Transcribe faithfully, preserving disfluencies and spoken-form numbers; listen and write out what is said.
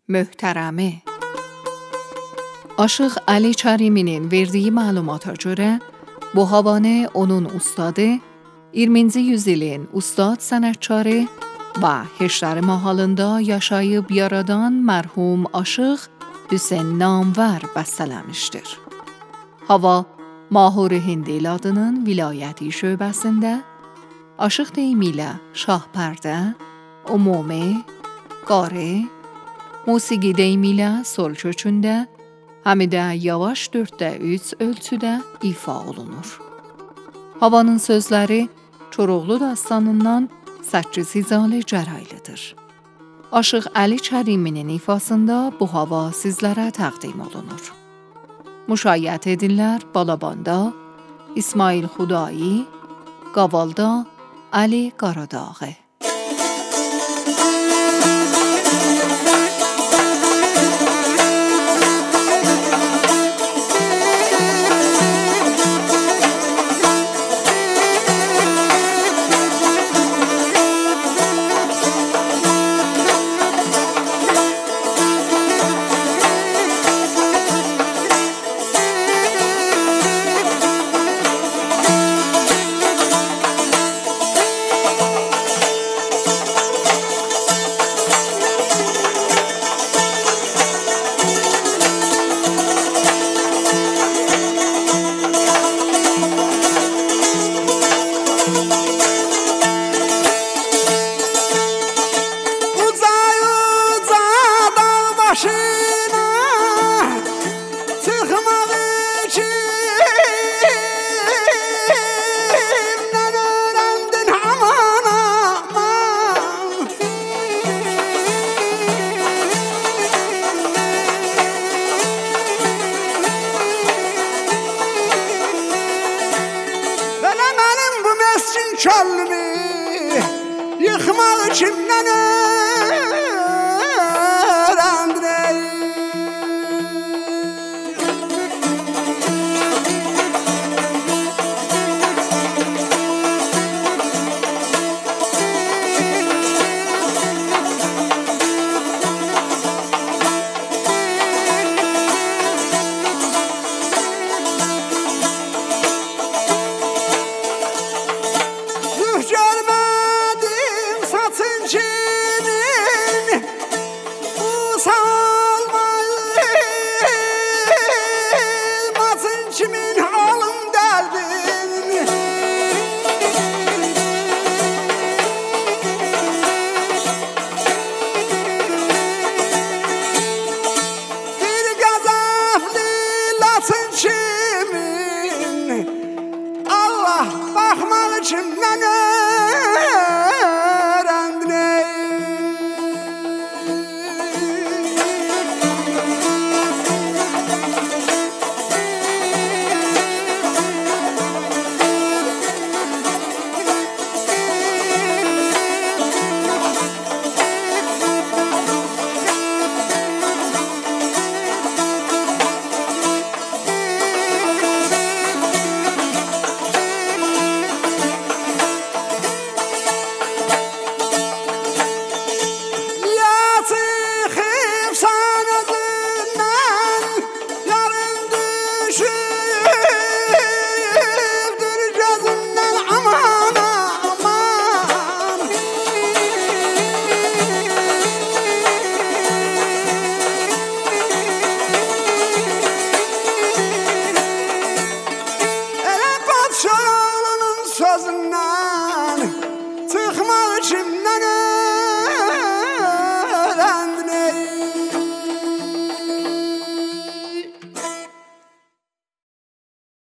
Möhtərəmi. Aşıq Ali Kəriminin verdiyi məlumata görə, bu havanı onun ustadı, iyirminci yüzyılın ustad sənətkarı və Heşdar mahalında yaşayıb yaradan mərhum Aşıq Hüseyn Namvər bəstələmişdir. Hava, Mahur Hindil adının vilayəti şöbəsində, Aşıq deyimi ilə Şahpərdə, Umumi, Qari, musiqi deyimi ilə Sol köçündə, həm də yavaş dörddə üç ölçüdə ifa olunur. Havanın sözləri Koroğlu dastanından səkkiz hizalı cəraylıdır. Aşıq Ali Kəriminin ifasında bu hava sizlərə təqdim olunur. Müşayiət edirlər Balabanda, İsmail Xudayi, Qavalda, Ali Qaradağı. Kəlmi yıxmaq kimdən öyrəndir? Baxmaq kimdən öyrəndir? Sözündən çıxmaq kimdən